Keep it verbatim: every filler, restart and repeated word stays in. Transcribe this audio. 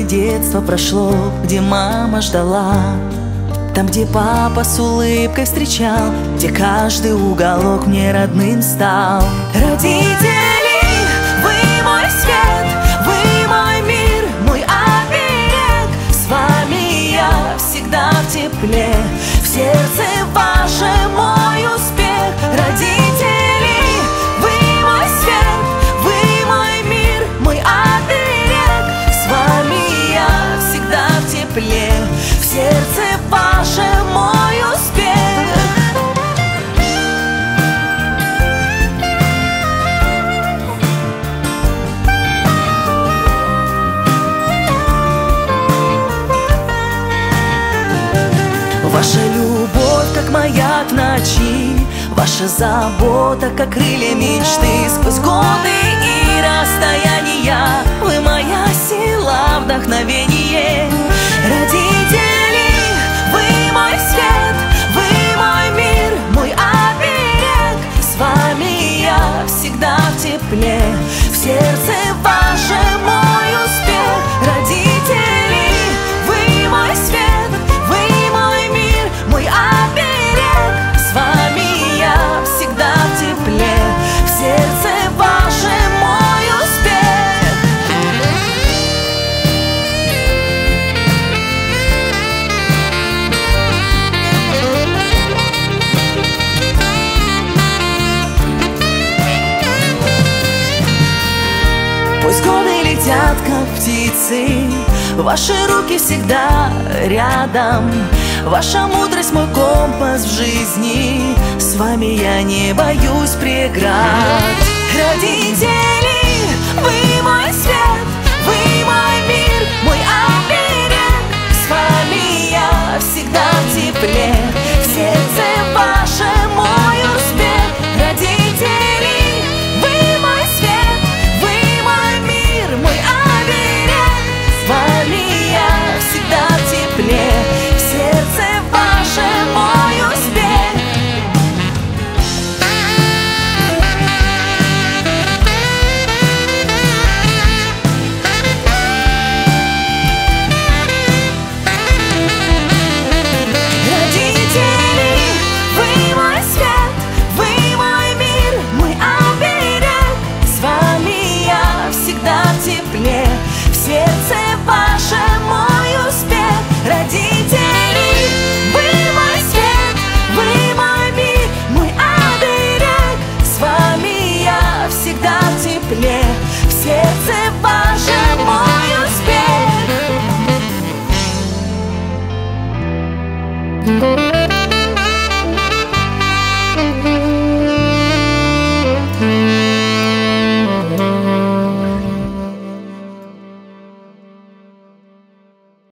детство прошло, где мама ждала, там, где папа с улыбкой встречал, где каждый уголок мне родным стал. Родители, вы мой свет, вы мой мир, мой оберег. С вами я всегда в тепле, в сердце ваше мой успех. Родители, вы мой свет, вы мой мир, мой оберег. С вами я всегда в тепле, в сердце ваше мой успех. Ваша любовь, как маяк в ночи, ваша забота, как крылья мечты. Сквозь годы и расстояния вы моя сила, вдохновение. Родители, вы мой свет, вы мой мир, мой оберег. С вами я всегда в тепле, в сердце ваше мой успех. Родители, вы мой свет, вы мой мир, мой оберег. С вами я всегда в тепле, в сердце ваше мой успех. Пусть годы летят, как птицы, ваши руки всегда рядом. Ваша мудрость мой компас в жизни, с вами я не боюсь преград.